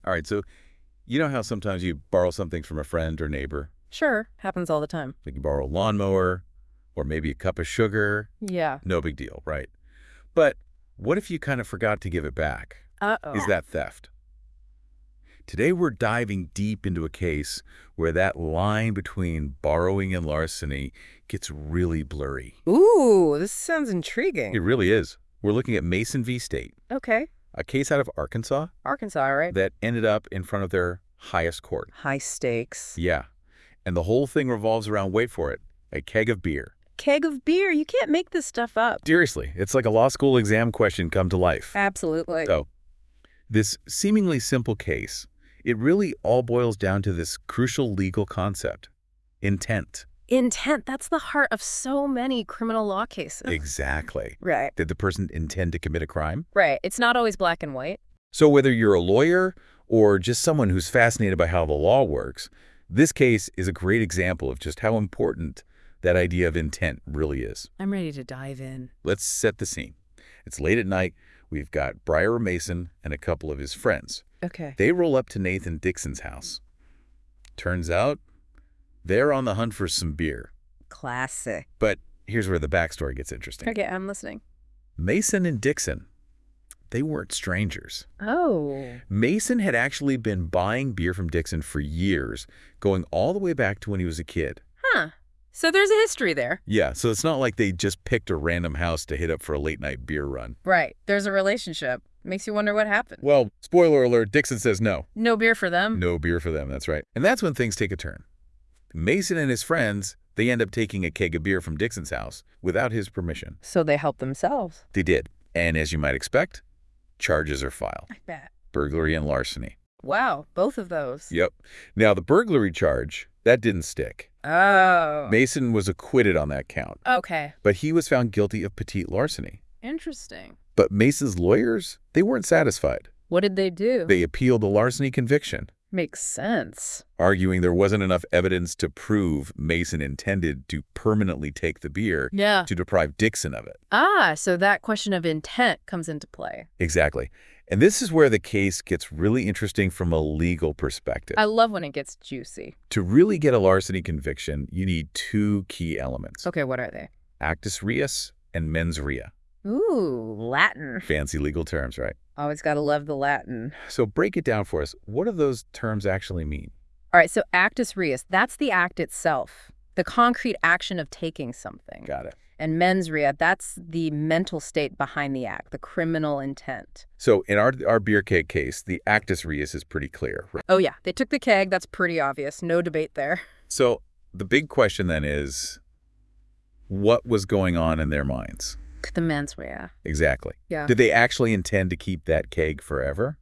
All right, so you know how sometimes you borrow something from a friend or neighbor? Sure, happens all the time. Like you borrow a lawnmower or maybe a cup of sugar. Yeah. No big deal, right? But what if you kind of forgot to give it back? Is Uh-oh. that theft? Today we're diving deep into a case where that line between borrowing and larceny gets really blurry. Ooh, this sounds It intriguing. really is. We're looking at Mason v. State, Okay. a case out of Arkansas Arkansas, all right. that ended up in front of their highest court. High stakes. Yeah, and the whole thing revolves around, wait for it, a keg of beer. Keg of beer. You can't make this stuff up. Seriously, it's like a law school exam question come to life. Absolutely. So, this seemingly simple case, it really all boils down to this crucial legal concept, intent. Intent, that's the heart of so many criminal law cases. Exactly. Right. Did the person intend to commit a crime? Right. It's not always black and white. So whether you're a lawyer or just someone who's fascinated by how the law works, this case is a great example of just how important that idea of intent really is. I'm ready to dive in. Let's set the scene. It's late at night. We've got Briar Mason and a couple of his friends. Okay. They roll up to Nathan Dixon's house. Turns out, they're on the hunt for some beer. Classic. But here's where the backstory gets interesting. Okay, I'm listening. Mason and Dixon, they weren't strangers. Oh. Mason had actually been buying beer from Dixon for years, going all the way back to when he was a kid. Huh. So there's a history there. Yeah, so it's not like they just picked a random house to hit up for a late-night beer run. Right. There's a relationship. Makes you wonder what happened. Well, spoiler alert, Dixon says no. No beer for them? No beer for them, that's right. And that's when things take a turn. Mason and his friends, they end up taking a keg of beer from Dixon's house without his permission. So they help themselves. They did. And as you might expect, charges are filed. I bet. Burglary and larceny. Wow, both of those. Yep. Now, the burglary charge, that didn't stick. Oh. Mason was acquitted on that count, Okay. but he was found guilty of petite larceny. Interesting. But Mason's lawyers, they weren't satisfied. What did they do? They appealed the larceny conviction, Makes sense. arguing there wasn't enough evidence to prove Mason intended to permanently take the beer Yeah. to deprive Dixon of it. Ah, so that question of intent comes into play. Exactly. And this is where the case gets really interesting from a legal perspective. I love when it gets juicy. To really get a larceny conviction, you need two key elements. Okay, what are they? Actus reus and mens rea. Ooh, Latin. Fancy legal terms, right? Always gotta love the Latin. So break it down for us. What do those terms actually mean? All right, so actus reus, that's the act itself, the concrete action of taking something. Got it. And mens rea, that's the mental state behind the act, the criminal intent. So in our beer keg case, the actus reus is pretty clear. Right? Oh yeah, they took the keg, that's pretty obvious, no debate there. So the big question then is, what was going on in their minds? The mens rea. Exactly. Yeah. Did they actually intend to keep that keg forever?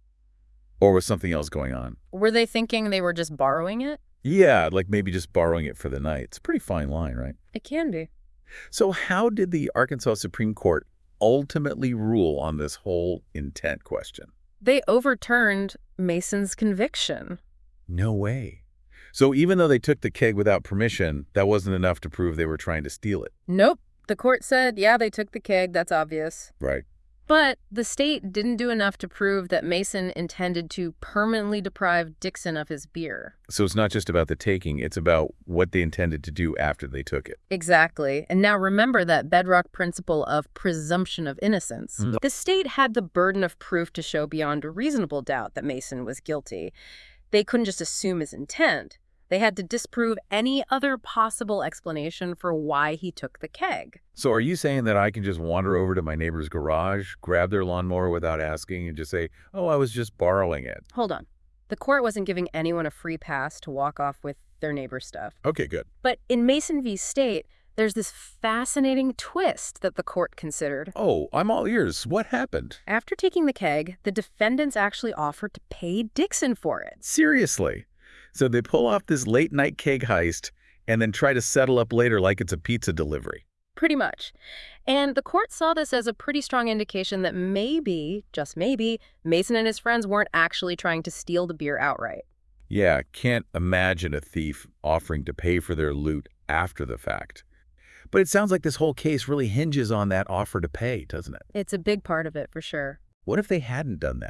Or was something else going on? Were they thinking they were just borrowing it? Yeah, like maybe just borrowing it for the night. It's a pretty fine line, right? It can be. So how did the Arkansas Supreme Court ultimately rule on this whole intent question? They overturned Mason's conviction. No way. So even though they took the keg without permission, that wasn't enough to prove they were trying to steal it. Nope. The court said, yeah, they took the keg, that's obvious. Right. But the state didn't do enough to prove that Mason intended to permanently deprive Dixon of his beer. So it's not just about the taking, it's about what they intended to do after they took it. Exactly. And now remember that bedrock principle of presumption of innocence. Mm. The state had the burden of proof to show beyond a reasonable doubt that Mason was guilty. They couldn't just assume his intent. They had to disprove any other possible explanation for why he took the keg. So are you saying that I can just wander over to my neighbor's garage, grab their lawnmower without asking, and just say, oh, I was just borrowing it? Hold on. The court wasn't giving anyone a free pass to walk off with their neighbor's stuff. Okay, good. But in Mason v. State, there's this fascinating twist that the court considered. Oh, I'm all ears. What happened? After taking the keg, the defendants actually offered to pay Dixon for it. Seriously? So they pull off this late-night keg heist and then try to settle up later like it's a pizza delivery. Pretty much. And the court saw this as a pretty strong indication that maybe, just maybe, Mason and his friends weren't actually trying to steal the beer outright. Yeah, can't imagine a thief offering to pay for their loot after the fact. But it sounds like this whole case really hinges on that offer to pay, doesn't it? It's a big part of it, for sure. What if they hadn't done that?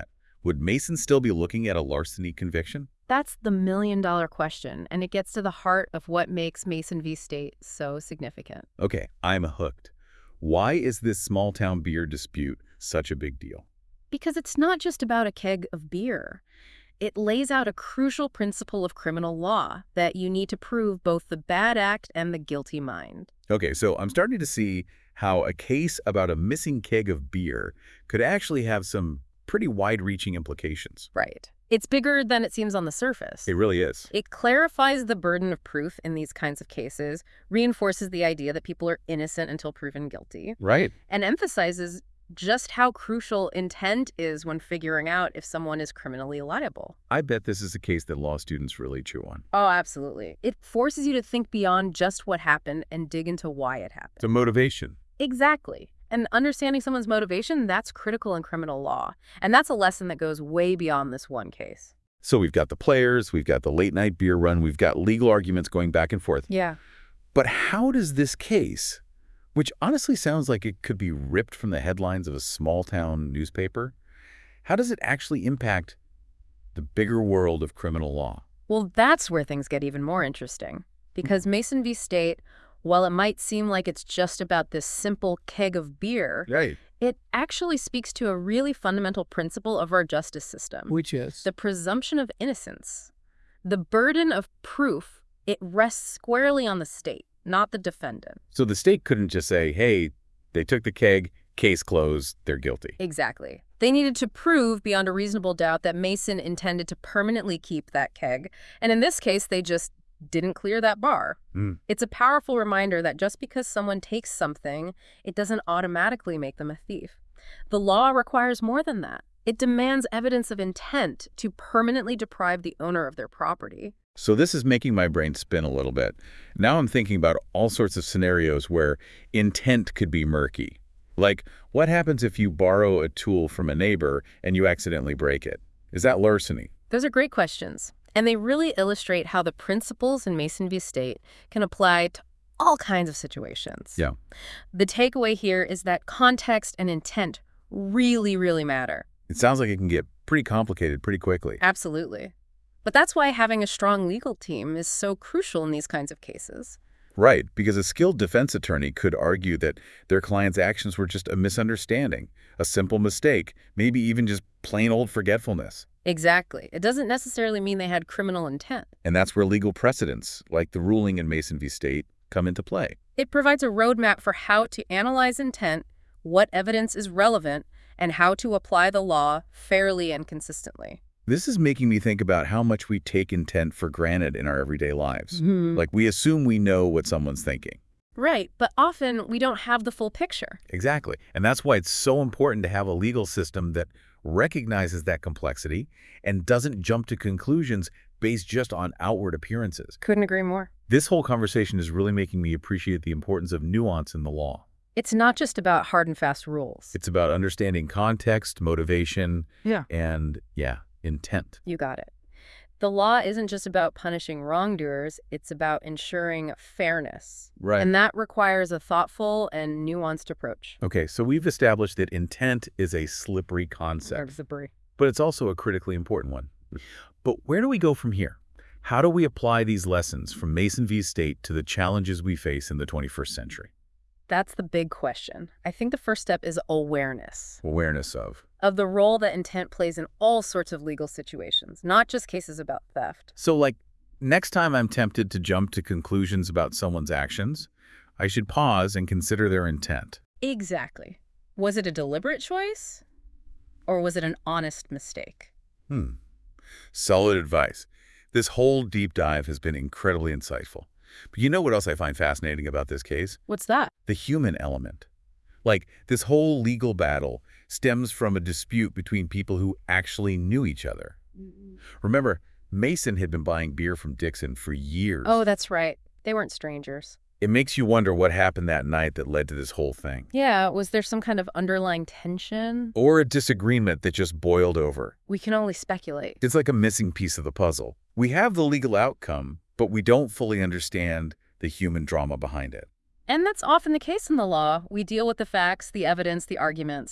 would Mason still be looking at a larceny conviction? That's the million-dollar question, and it gets to the heart of what makes Mason v. State so significant. Okay, I'm hooked. Why is this small-town beer dispute such a big deal? Because it's not just about a keg of beer. It lays out a crucial principle of criminal law that you need to prove both the bad act and the guilty mind. Okay, so I'm starting to see how a case about a missing keg of beer could actually have some pretty wide-reaching implications. Right. It's bigger than it seems on the surface. It really is. It clarifies the burden of proof in these kinds of cases, reinforces the idea that people are innocent until proven guilty, Right. and emphasizes just how crucial intent is when figuring out if someone is criminally liable. I bet this is a case that law students really chew on. Oh, absolutely. It forces you to think beyond just what happened and dig into why it happened. It's a motivation. Exactly. And understanding someone's motivation, that's critical in criminal law. And that's a lesson that goes way beyond this one case. So we've got the players, we've got the late-night beer run, we've got legal arguments going back and forth. Yeah. But how does this case, which honestly sounds like it could be ripped from the headlines of a small-town newspaper, how does it actually impact the bigger world of criminal law? Well, that's where things get even more interesting. Because Mason v. State, while it might seem like it's just about this simple keg of beer, Right. it actually speaks to a really fundamental principle of our justice system. Which is? The presumption of innocence. The burden of proof, it rests squarely on the state, not the defendant. So the state couldn't just say, hey, they took the keg, case closed, they're guilty. Exactly. They needed to prove beyond a reasonable doubt that Mason intended to permanently keep that keg. And in this case, they just didn't clear that bar. It's a powerful reminder that just because someone takes something, it doesn't automatically make them a thief. The law requires more than that. It demands evidence of intent to permanently deprive the owner of their property. So this is making my brain spin a little bit. Now I'm thinking about all sorts of scenarios where intent could be murky. Like, what happens if you borrow a tool from a neighbor and you accidentally break it? Is that larceny? Those are great questions. And they really illustrate how the principles in Mason v. State can apply to all kinds of situations. Yeah. The takeaway here is that context and intent really, really matter. It sounds like it can get pretty complicated pretty quickly. Absolutely. But that's why having a strong legal team is so crucial in these kinds of cases. Right, because a skilled defense attorney could argue that their client's actions were just a misunderstanding, a simple mistake, maybe even just plain old forgetfulness. Exactly. It doesn't necessarily mean they had criminal intent. And that's where legal precedents, like the ruling in Mason v. State, come into play. It provides a roadmap for how to analyze intent, what evidence is relevant, and how to apply the law fairly and consistently. This is making me think about how much we take intent for granted in our everyday lives. Like, we assume we know what someone's thinking. Right, but often we don't have the full picture. Exactly. And that's why it's so important to have a legal system that recognizes that complexity and doesn't jump to conclusions based just on outward appearances. Couldn't agree more. This whole conversation is really making me appreciate the importance of nuance in the law. It's not just about hard and fast rules. It's about understanding context, motivation, Yeah. and, intent. You got it. The law isn't just about punishing wrongdoers, it's about ensuring fairness. Right. And that requires a thoughtful and nuanced approach. Okay, so we've established that intent is a slippery concept, Debris. but it's also a critically important one. But where do we go from here? How do we apply these lessons from Mason v. State to the challenges we face in the 21st century? That's the big question. I think the first step is awareness Awareness of. of the role that intent plays in all sorts of legal situations, not just cases about theft. So, like, next time I'm tempted to jump to conclusions about someone's actions, I should pause and consider their intent. Exactly. Was it a deliberate choice? Or was it an honest mistake? Solid advice. This whole deep dive has been incredibly insightful. But you know what else I find fascinating about this case? What's that? The human element. Like, this whole legal battle stems from a dispute between people who actually knew each other. Remember, Mason had been buying beer from Dixon for years. Oh, that's right. They weren't strangers. It makes you wonder what happened that night that led to this whole thing. Yeah, was there some kind of underlying tension? Or a disagreement that just boiled over. We can only speculate. It's like a missing piece of the puzzle. We have the legal outcome, but we don't fully understand the human drama behind it. And that's often the case in the law. We deal with the facts, the evidence, the arguments.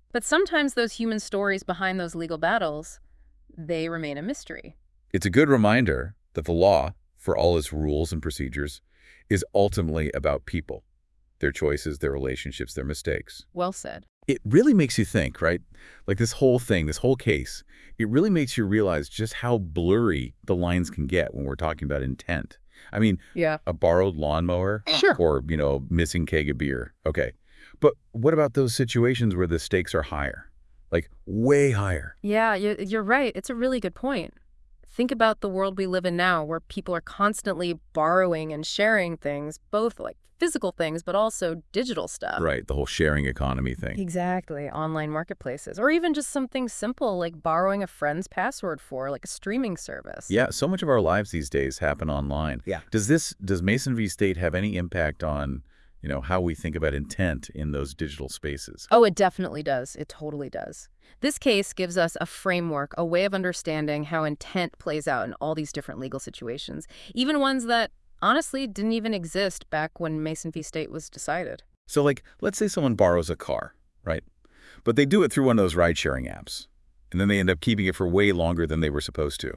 But sometimes those human stories behind those legal battles, they remain a mystery. It's a good reminder that the law, for all its rules and procedures, is ultimately about people, their choices, their relationships, their mistakes. Well said. It really makes you think, right? Like this whole thing, this whole case, it really makes you realize just how blurry the lines can get when we're talking about intent. I mean, Yeah. a borrowed lawnmower Sure. or, missing keg of beer. Okay. But what about those situations where the stakes are higher? Like way higher. Yeah, you're right. It's a really good point. Think about the world we live in now, where people are constantly borrowing and sharing things, both like physical things, but also digital stuff. Right. The whole sharing economy thing. Exactly. Online marketplaces, or even just something simple like borrowing a friend's password for like a streaming service. Yeah. So much of our lives these days happen online. Yeah. Does Mason v. State have any impact on, how we think about intent in those digital spaces? Oh, it definitely does. It totally does. This case gives us a framework, a way of understanding how intent plays out in all these different legal situations, even ones that honestly didn't even exist back when Mason v. State was decided. So like, let's say someone borrows a car, right? But they do it through one of those ride-sharing apps, and then they end up keeping it for way longer than they were supposed to.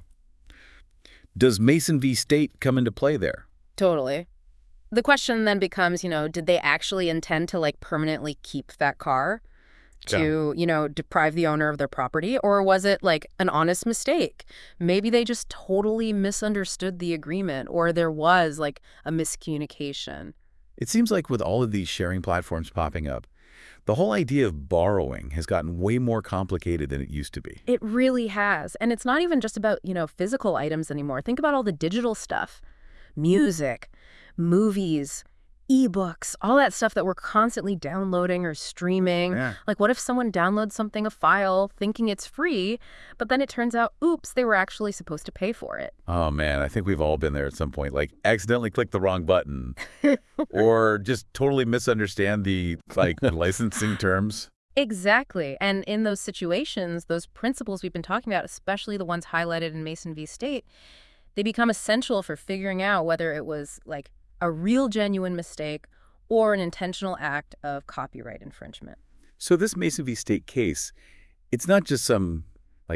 Does Mason v. State come into play there? Totally. The question then becomes, did they actually intend to like permanently keep that car? To, deprive the owner of their property? Or was it like an honest mistake? Maybe they just totally misunderstood the agreement, or there was like a miscommunication. It seems like with all of these sharing platforms popping up, the whole idea of borrowing has gotten way more complicated than it used to be. It really has. And it's not even just about, physical items anymore. Think about all the digital stuff. Music, movies, ebooks, all that stuff that we're constantly downloading or streaming. Yeah. Like, what if someone downloads a file thinking it's free, but then it turns out, oops, they were actually supposed to pay for it? Oh, man, I think we've all been there at some point, like accidentally click the wrong button or just totally misunderstand the licensing terms. Exactly. And in those situations, those principles we've been talking about, especially the ones highlighted in Mason v. State, they become essential for figuring out whether it was like a real genuine mistake or an intentional act of copyright infringement. So this Mason v. State case, it's not just some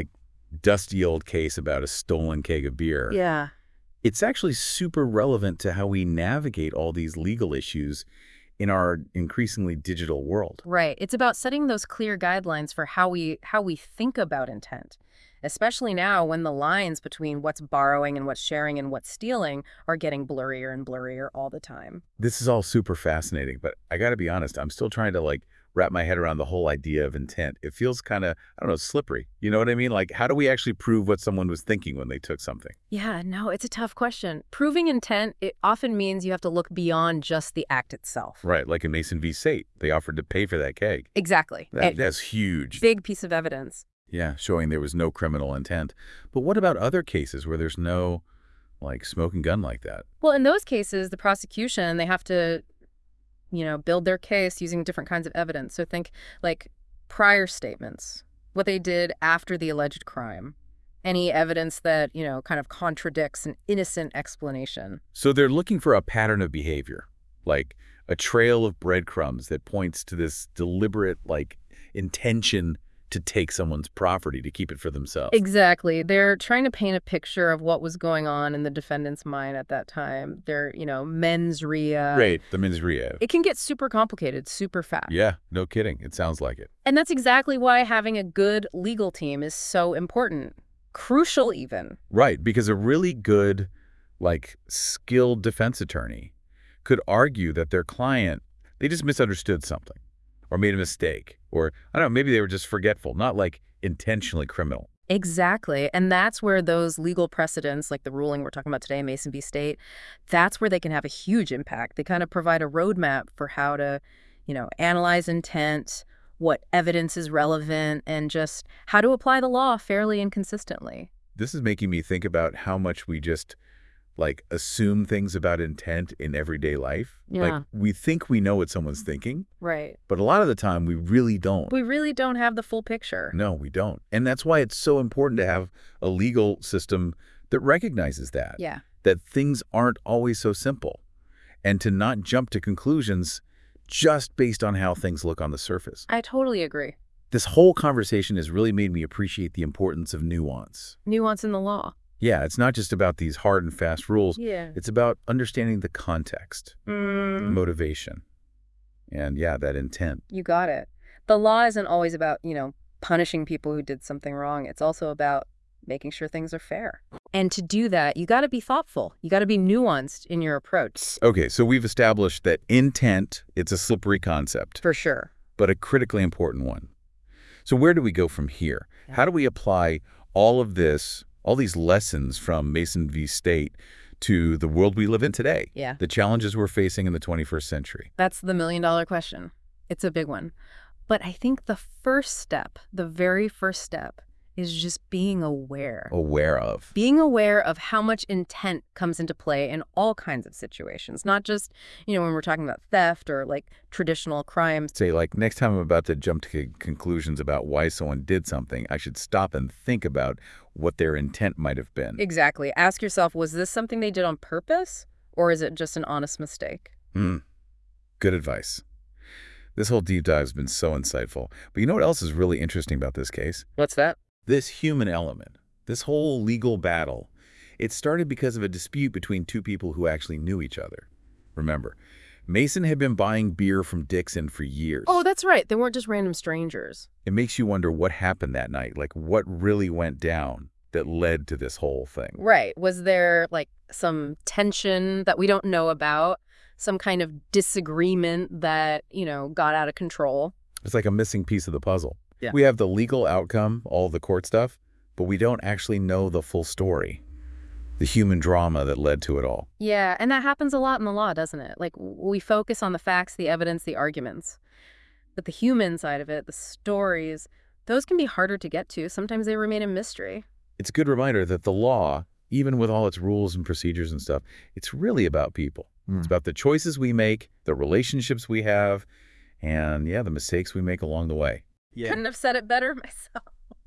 dusty old case about a stolen keg of beer. Yeah. It's actually super relevant to how we navigate all these legal issues in our increasingly digital world. Right. It's about setting those clear guidelines for how we think about intent, especially now when the lines between what's borrowing and what's sharing and what's stealing are getting blurrier and blurrier all the time. This is all super fascinating, but I got to be honest, I'm still trying to wrap my head around the whole idea of intent. It feels kind of, I don't know, slippery. You know what I mean? Like, how do we actually prove what someone was thinking when they took something? Yeah, no, it's a tough question. Proving intent, it often means you have to look beyond just the act itself. Right, like in Mason v. State, they offered to pay for that keg. Exactly. That's huge. Big piece of evidence. Yeah, showing there was no criminal intent. But what about other cases where there's no, smoking gun like that? Well, in those cases, the prosecution, they have to, build their case using different kinds of evidence. So think like prior statements, what they did after the alleged crime, any evidence that, kind of contradicts an innocent explanation. So they're looking for a pattern of behavior, like a trail of breadcrumbs that points to this deliberate, intention to take someone's property to keep it for themselves. Exactly. They're trying to paint a picture of what was going on in the defendant's mind at that time. Their, mens rea. Right, the mens rea. It can get super complicated, super fast. Yeah, no kidding. It sounds like it. And that's exactly why having a good legal team is so important. Crucial, even. Right, because a really good, skilled defense attorney could argue that their client, they just misunderstood something or made a mistake, or, I don't know, maybe they were just forgetful, not intentionally criminal. Exactly. And that's where those legal precedents, like the ruling we're talking about today, Mason v. State, that's where they can have a huge impact. They kind of provide a roadmap for how to, analyze intent, what evidence is relevant, and just how to apply the law fairly and consistently. This is making me think about how much we just assume things about intent in everyday life. Yeah. We think we know what someone's thinking, Right. but a lot of the time we really don't. We really don't have the full picture. No, we don't. And that's why it's so important to have a legal system that recognizes that. Yeah. That things aren't always so simple, and to not jump to conclusions just based on how things look on the surface. I totally agree. This whole conversation has really made me appreciate the importance of nuance. Nuance in the law. Yeah, it's not just about these hard and fast rules. Yeah. It's about understanding the context, motivation, and yeah, that intent. You got it. The law isn't always about, punishing people who did something wrong. It's also about making sure things are fair. And to do that, you got to be thoughtful. You got to be nuanced in your approach. Okay, so we've established that intent, it's a slippery concept, For sure. but a critically important one. So where do we go from here? How do we apply all of this, all these lessons from Mason v. State to the world we live in today? Yeah. The challenges we're facing in the 21st century. That's the million-dollar question. It's a big one. But I think the first step, the very first step, is just being aware. Aware of. Being aware of how much intent comes into play in all kinds of situations, not just, when we're talking about theft or like traditional crimes. Say, like, next time I'm about to jump to conclusions about why someone did something, I should stop and think about what their intent might have been. Exactly. Ask yourself, was this something they did on purpose, or is it just an honest mistake? Good advice. This whole deep dive has been so insightful. But you know what else is really interesting about this case? What's that? This human element, this whole legal battle, it started because of a dispute between two people who actually knew each other. Remember, Mason had been buying beer from Dixon for years. Oh, that's right. They weren't just random strangers. It makes you wonder what happened that night, like what really went down that led to this whole thing. Right. Was there like some tension that we don't know about? Some kind of disagreement that, got out of control? It's like a missing piece of the puzzle. Yeah. We have the legal outcome, all the court stuff, but we don't actually know the full story, the human drama that led to it all. Yeah, and that happens a lot in the law, doesn't it? Like, we focus on the facts, the evidence, the arguments. But the human side of it, the stories, those can be harder to get to. Sometimes they remain a mystery. It's a good reminder that the law, even with all its rules and procedures and stuff, it's really about people. It's about the choices we make, the relationships we have, and yeah, the mistakes we make along the way. Yeah. Couldn't have said it better myself.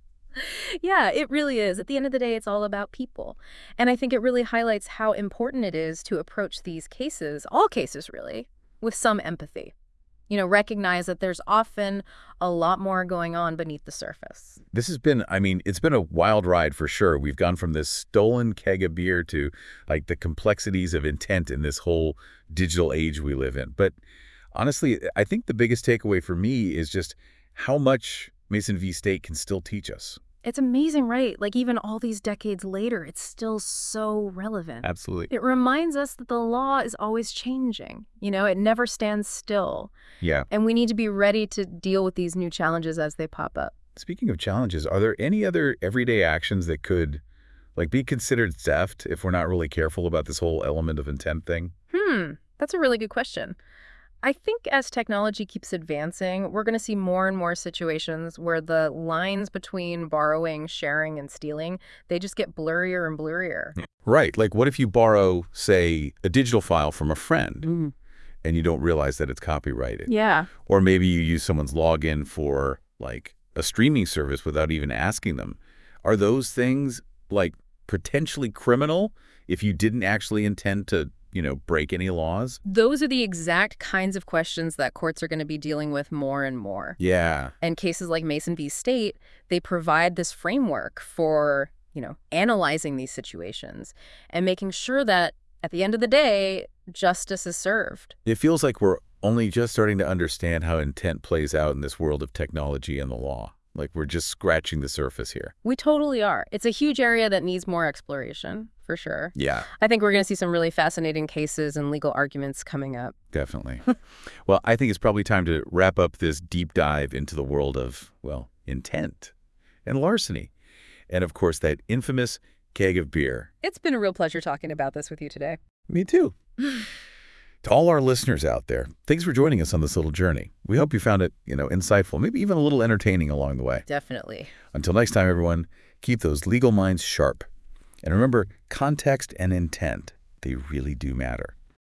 Yeah, it really is. At the end of the day, it's all about people. And I think it really highlights how important it is to approach these cases, all cases really, with some empathy. Recognize that there's often a lot more going on beneath the surface. This has been, it's been a wild ride for sure. We've gone from this stolen keg of beer to like the complexities of intent in this whole digital age we live in. But honestly, I think the biggest takeaway for me is just how much Mason v. State can still teach us. It's amazing, right? Like even all these decades later, it's still so relevant. Absolutely. It reminds us that the law is always changing. It never stands still. Yeah. And we need to be ready to deal with these new challenges as they pop up. Speaking of challenges, are there any other everyday actions that could be considered theft if we're not really careful about this whole element of intent thing? That's a really good question. I think as technology keeps advancing, we're going to see more and more situations where the lines between borrowing, sharing, and stealing, they just get blurrier and blurrier. Right. Like what if you borrow, say, a digital file from a friend and you don't realize that it's copyrighted? Yeah. Or maybe you use someone's login for like a streaming service without even asking them. Are those things like potentially criminal if you didn't actually intend to break any laws? Those are the exact kinds of questions that courts are going to be dealing with more and more. Yeah. And cases like Mason v. State, they provide this framework for, analyzing these situations and making sure that at the end of the day, justice is served. It feels like we're only just starting to understand how intent plays out in this world of technology and the law. Like we're just scratching the surface here. We totally are. It's a huge area that needs more exploration, for sure. Yeah. I think we're going to see some really fascinating cases and legal arguments coming up. Definitely. Well, I think it's probably time to wrap up this deep dive into the world of, intent and larceny. And of course, that infamous keg of beer. It's been a real pleasure talking about this with you today. Me too. To all our listeners out there, thanks for joining us on this little journey. We hope you found it, insightful, maybe even a little entertaining along the way. Definitely. Until next time, everyone, keep those legal minds sharp. And remember, context and intent, they really do matter.